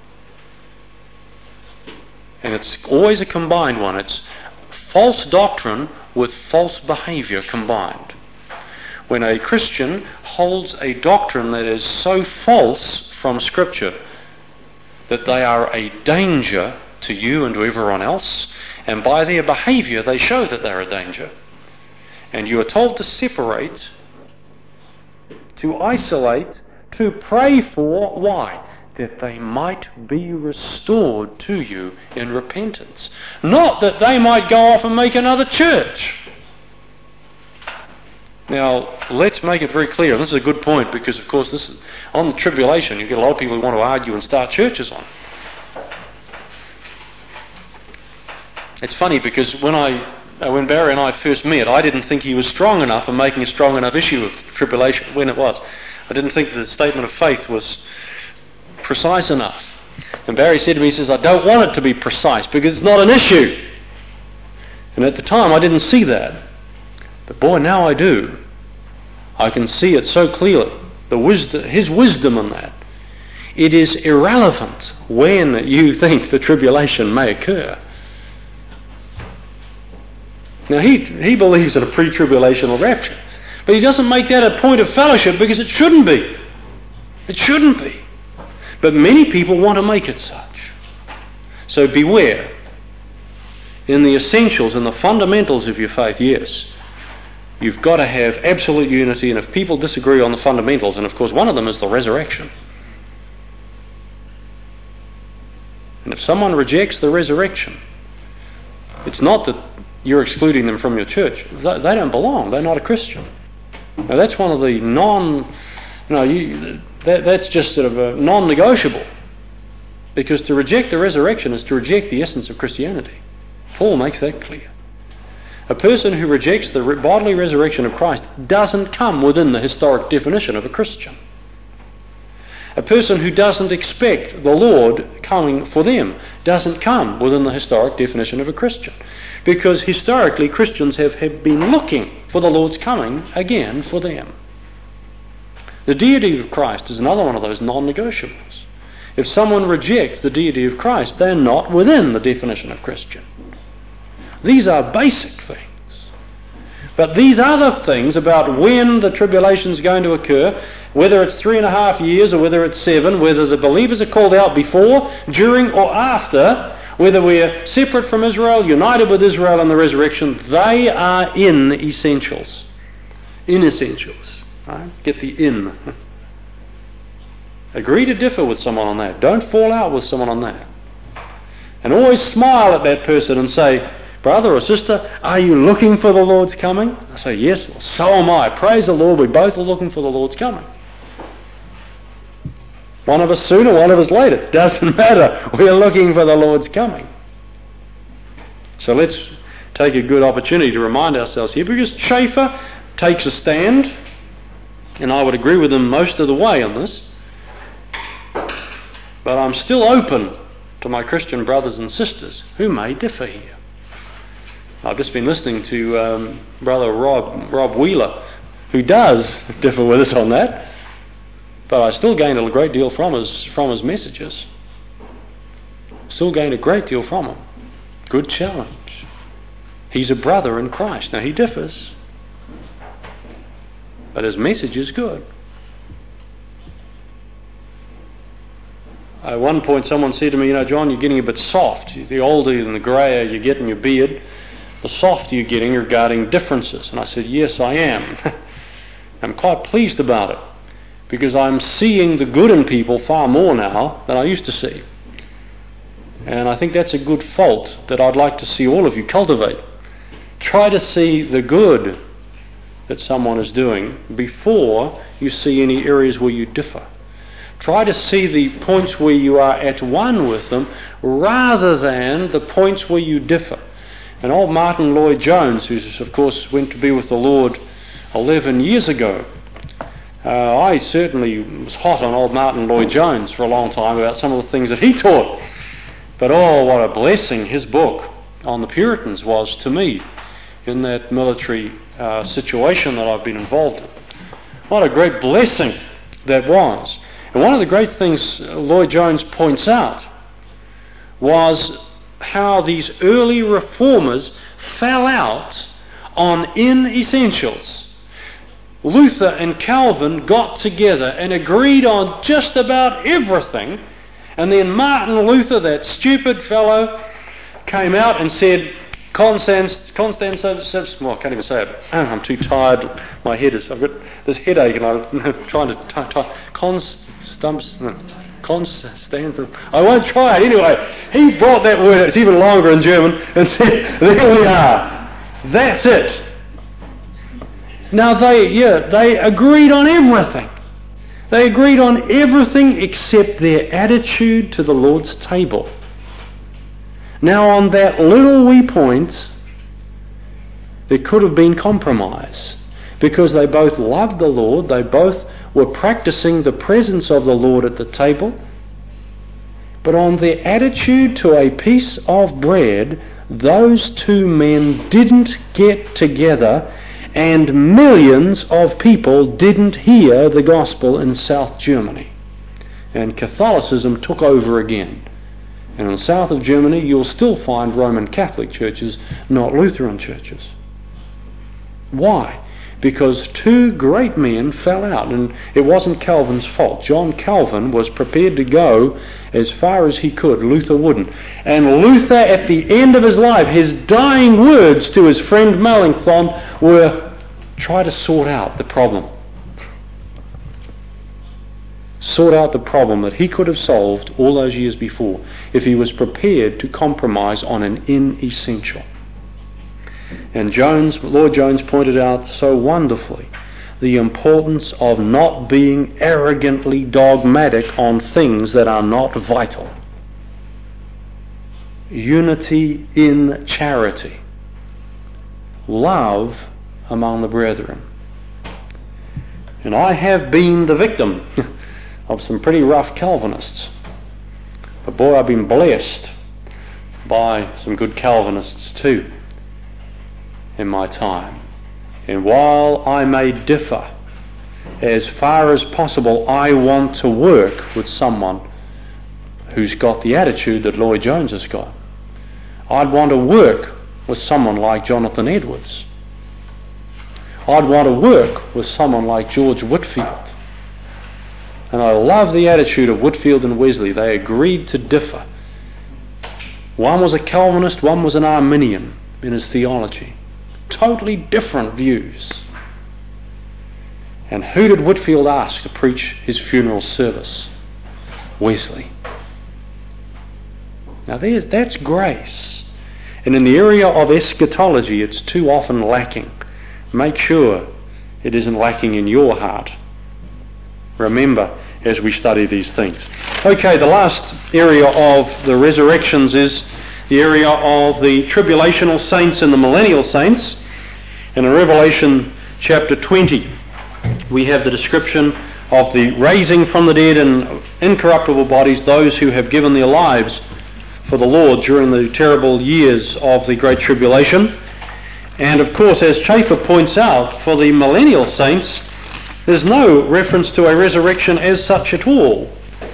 And it's always a combined one. It's false doctrine with false behavior combined. When a Christian holds a doctrine that is so false from Scripture that they are a danger to you and to everyone else, and by their behavior they show that they're a danger, and you are told to separate, to isolate, to pray for, why? That they might be restored to you in repentance. Not that they might go off and make another church. Now, let's make it very clear. This is a good point because, of course, this is on the tribulation. You get a lot of people who want to argue and start churches on. It's funny because when Barry and I first met, I didn't think he was strong enough and making a strong enough issue of tribulation when it was. I didn't think the statement of faith was precise enough. And Barry said to me, he says, I don't want it to be precise because it's not an issue. And at the time I didn't see that. But boy, now I do. I can see it so clearly. His wisdom in that. It is irrelevant when you think the tribulation may occur. Now he believes in a pre-tribulational rapture. But he doesn't make that a point of fellowship because it shouldn't be. It shouldn't be. But many people want to make it such. So beware. In the essentials and the fundamentals of your faith, yes, you've got to have absolute unity, and if people disagree on the fundamentals, and of course one of them is the resurrection, And if someone rejects the resurrection, it's not that you're excluding them from your church. They don't belong. They're not a Christian. Now that's one of the that's just sort of a non-negotiable. Because to reject the resurrection is to reject the essence of Christianity. Paul makes that clear. A person who rejects the bodily resurrection of Christ doesn't come within the historic definition of a Christian. A person who doesn't expect the Lord coming for them doesn't come within the historic definition of a Christian. Because historically Christians have been looking for the Lord's coming again for them. The deity of Christ is another one of those non-negotiables. If someone rejects the deity of Christ, they're not within the definition of Christian. These are basic things. But these other things about when the tribulation is going to occur, whether it's 3.5 years or whether it's 7, whether the believers are called out before, during or after, whether we're separate from Israel, united with Israel in the resurrection, they are in essentials. In essentials. Right? Get the in. Agree to differ with someone on that. Don't fall out with someone on that. And always smile at that person and say, brother or sister, are you looking for the Lord's coming? I say, yes, well, so am I. Praise the Lord, we both are looking for the Lord's coming. One of us sooner, one of us later. Doesn't matter. We're looking for the Lord's coming. So let's take a good opportunity to remind ourselves here, because Schaeffer takes a stand, and I would agree with him most of the way on this, but I'm still open to my Christian brothers and sisters who may differ here. I've just been listening to Brother Rob Wheeler, who does differ with us on that, but I still gained a great deal from his messages. Still gained a great deal from him. Good challenge. He's a brother in Christ. Now he differs, but his message is good. At one point someone said to me, John, you're getting a bit soft. The older and the greyer you get in your beard, the softer you're getting regarding differences. And I said, yes, I am. I'm quite pleased about it, because I'm seeing the good in people far more now than I used to see. And I think that's a good fault that I'd like to see all of you cultivate. Try to see the good that someone is doing before you see any areas where you differ. Try to see the points where you are at one with them rather than the points where you differ. And old Martin Lloyd-Jones, who of course went to be with the Lord 11 years ago, I certainly was hot on old Martin Lloyd-Jones for a long time about some of the things that he taught. But what a blessing his book on the Puritans was to me in that military situation that I've been involved in. What a great blessing that was. And one of the great things Lloyd-Jones points out was how these early reformers fell out on essentials. Luther and Calvin got together and agreed on just about everything, and then Martin Luther, that stupid fellow, came out and said, well, I can't even say it. I'm too tired. My head is, I've got this headache and I'm trying to I won't try it anyway. He brought that word, it's even longer in German, and said, there we are. That's it. Now they agreed on everything. They agreed on everything except their attitude to the Lord's table. Now on that little wee point, there could have been compromise, because they both loved the Lord, they both were practicing the presence of the Lord at the table, but on their attitude to a piece of bread, those two men didn't get together, and millions of people didn't hear the gospel in South Germany. And Catholicism took over again. And in the south of Germany, you'll still find Roman Catholic churches, not Lutheran churches. Why? Because two great men fell out, and it wasn't Calvin's fault. John Calvin was prepared to go as far as he could. Luther wouldn't. And Luther, at the end of his life, his dying words to his friend Melanchthon were, try to sort out the problem. sort out the problem that he could have solved all those years before if he was prepared to compromise on an inessential. And Lloyd Jones pointed out so wonderfully the importance of not being arrogantly dogmatic on things that are not vital. Unity in charity. Love among the brethren. And I have been the victim of some pretty rough Calvinists. But boy, I've been blessed by some good Calvinists too in my time. And while I may differ, as far as possible, I want to work with someone who's got the attitude that Lloyd Jones has got. I'd want to work with someone like Jonathan Edwards. I'd want to work with someone like George Whitefield. And I love the attitude of Whitefield and Wesley. They agreed to differ. One was a Calvinist, one was an Arminian in his theology. Totally different views. And who did Whitefield ask to preach his funeral service? Wesley. Now that's grace. And in the area of eschatology, it's too often lacking. Make sure it isn't lacking in your heart. Remember as we study these things. Okay, the last area of the resurrections is the area of the tribulational saints and the millennial saints. And in Revelation chapter 20, we have the description of the raising from the dead and incorruptible bodies, those who have given their lives for the Lord during the terrible years of the Great Tribulation. And of course, as Chafer points out, for the millennial saints, there's no reference to a resurrection as such at all.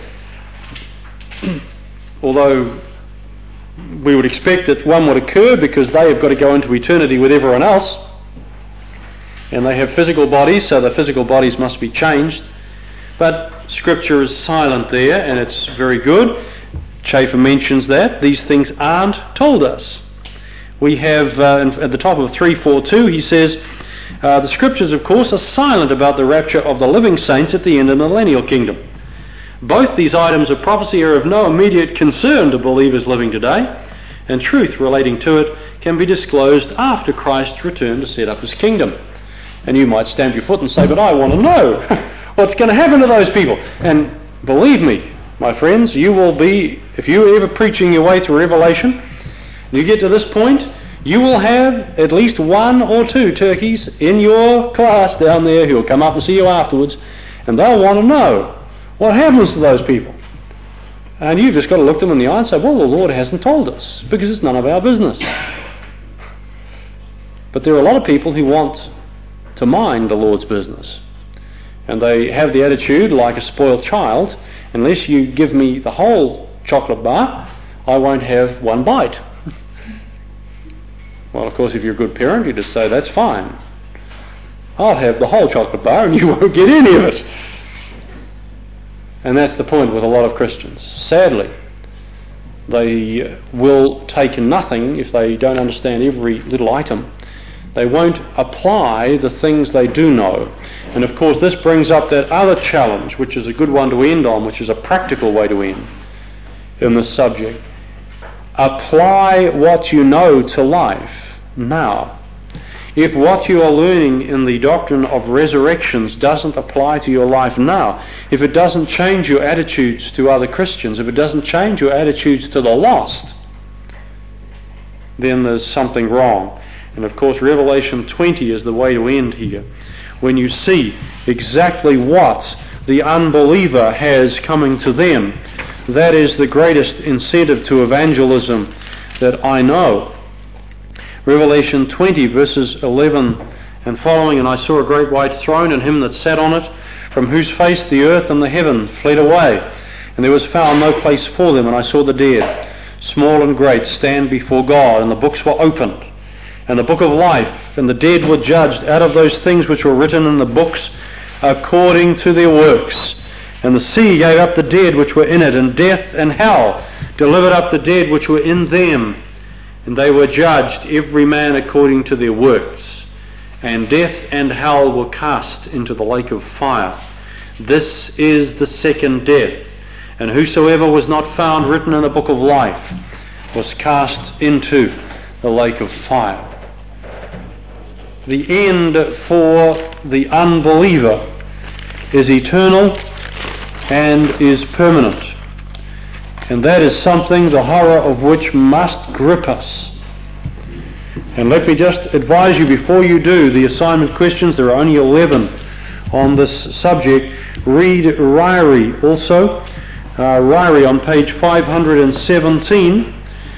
Although we would expect that one would occur because they have got to go into eternity with everyone else. And they have physical bodies, so the physical bodies must be changed. But Scripture is silent there, and it's very good. Chafer mentions that. These things aren't told us. We have, at the top of 342, he says, the Scriptures, of course, are silent about the rapture of the living saints at the end of the millennial kingdom. Both these items of prophecy are of no immediate concern to believers living today, and truth relating to it can be disclosed after Christ's return to set up his kingdom. And you might stamp your foot and say, but I want to know what's going to happen to those people. And believe me, my friends, you will be, if you're ever preaching your way through Revelation, and you get to this point, you will have at least one or two turkeys in your class down there who will come up and see you afterwards, and they'll want to know what happens to those people. And you've just got to look them in the eye and say, well, the Lord hasn't told us, because it's none of our business. But there are a lot of people who want to mind the Lord's business. And they have the attitude, like a spoiled child, unless you give me the whole chocolate bar, I won't have one bite. Well, of course, if you're a good parent, you just say, that's fine. I'll have the whole chocolate bar and you won't get any of it. And that's the point with a lot of Christians. Sadly, they will take nothing if they don't understand every little item. They won't apply the things they do know. And of course, this brings up that other challenge, which is a good one to end on, which is a practical way to end in this subject. Apply what you know to life now. If what you are learning in the doctrine of resurrections doesn't apply to your life now, if it doesn't change your attitudes to other Christians, if it doesn't change your attitudes to the lost, then there's something wrong. And of course, Revelation 20 is the way to end here. When you see exactly what the unbeliever has coming to them, that is the greatest incentive to evangelism that I know. Revelation 20 verses 11 and following, and I saw a great white throne and him that sat on it, from whose face the earth and the heaven fled away, and there was found no place for them. And I saw the dead, small and great, stand before God, and the books were opened, and the book of life, and the dead were judged out of those things which were written in the books according to their works. And the sea gave up the dead which were in it, and death and hell delivered up the dead which were in them. And they were judged, every man according to their works. And death and hell were cast into the lake of fire. This is the second death. And whosoever was not found written in the book of life was cast into the lake of fire. The end for the unbeliever is eternal and is permanent. And that is something, the horror of which must grip us. And let me just advise you, before you do the assignment questions, there are only 11 on this subject. Read Ryrie also. Ryrie on page 517,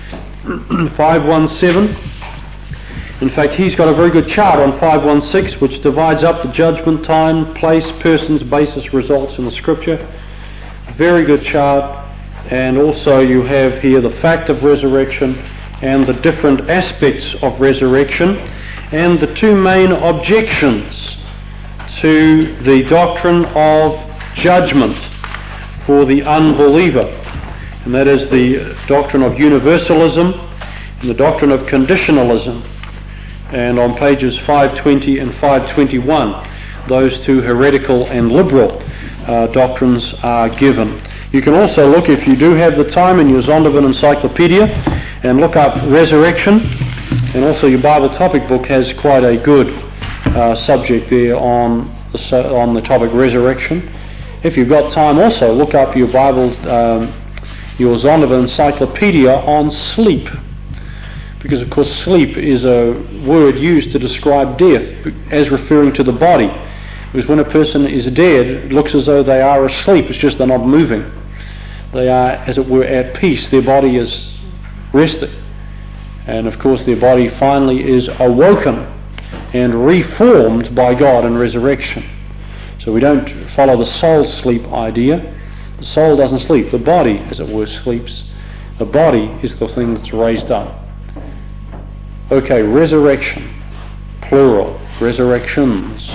517. In fact, he's got a very good chart on 516 which divides up the judgment, time, place, persons, basis, results in the Scripture. Very good chart. And also you have here the fact of resurrection and the different aspects of resurrection and the two main objections to the doctrine of judgment for the unbeliever. And that is the doctrine of universalism and the doctrine of conditionalism. And on pages 520 and 521, those two heretical and liberal doctrines are given. You can also look, if you do have the time, in your Zondervan Encyclopedia and look up resurrection. And also your Bible topic book has quite a good subject there on the topic resurrection. If you've got time, also look up your Bible, your Zondervan Encyclopedia on sleep. Because of course sleep is a word used to describe death as referring to the body. Because when a person is dead, it looks as though they are asleep. It's just they're not moving. They are, as it were, at peace. Their body is rested. And of course their body finally is awoken and reformed by God in resurrection. So we don't follow the soul sleep idea. The soul doesn't sleep. The body, as it were, sleeps. The body is the thing that's raised up. Okay, resurrection, plural, resurrections.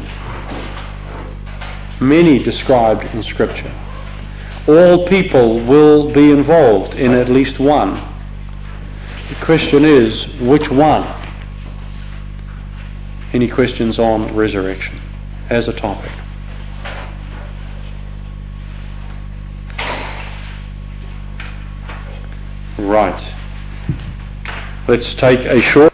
Many described in Scripture. All people will be involved in at least one. The question is, which one? Any questions on resurrection as a topic? Right. Let's take a short